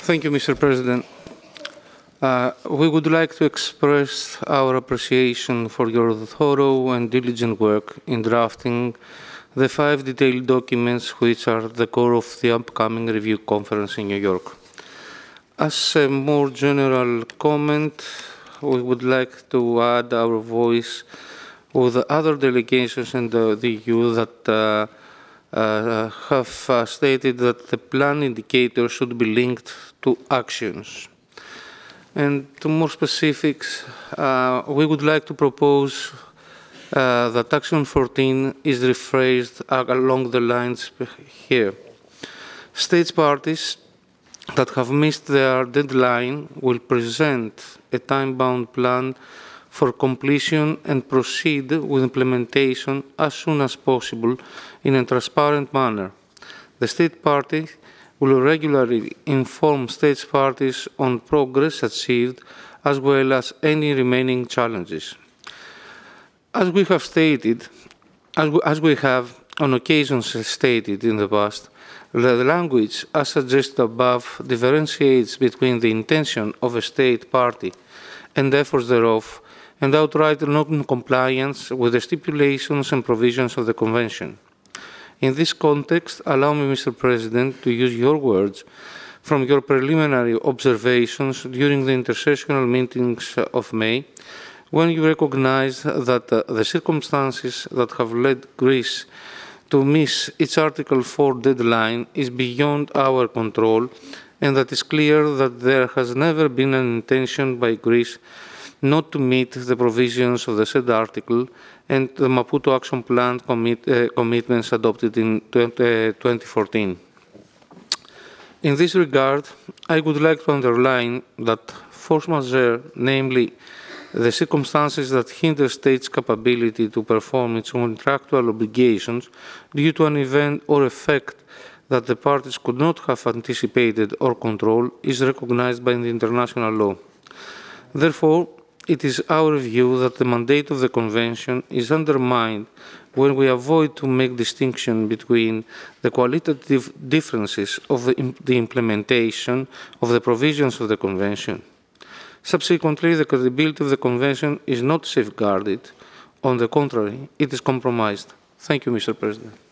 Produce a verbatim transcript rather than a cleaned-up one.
Thank you, Mister President. Uh, we would like to express our appreciation for your thorough and diligent work in drafting the five detailed documents which are the core of the upcoming review conference in New York. As a more general comment, we would like to add our voice with other delegations in the, the E U that uh, uh, have uh, stated that the plan indicator should be linked to actions. And to more specifics, uh, we would like to propose uh, that Action fourteen is rephrased along the lines here. States parties that have missed their deadline will present a time-bound plan for completion and proceed with implementation as soon as possible in a transparent manner. The state party will regularly inform state parties on progress achieved as well as any remaining challenges. As we have stated, as we, as we have on occasions stated in the past, the language, as suggested above, differentiates between the intention of a state party and efforts thereof, and outright non-compliance with the stipulations and provisions of the Convention. In this context, allow me, Mister President, to use your words from your preliminary observations during the intersessional meetings of May, when you recognized that uh, the circumstances that have led Greece to miss its Article four deadline is beyond our control, and that it's clear that there has never been an intention by Greece not to meet the provisions of the said article and the Maputo Action Plan commit, uh, commitments adopted in twenty fourteen. In this regard, I would like to underline that force majeure, namely the circumstances that hinder states' capability to perform its contractual obligations due to an event or effect that the parties could not have anticipated or controlled, is recognized by the international law. Therefore, it is our view that the mandate of the Convention is undermined when we avoid to make distinction between the qualitative differences of the, the implementation of the provisions of the Convention. Subsequently, the credibility of the Convention is not safeguarded. On the contrary, it is compromised. Thank you, Mister President.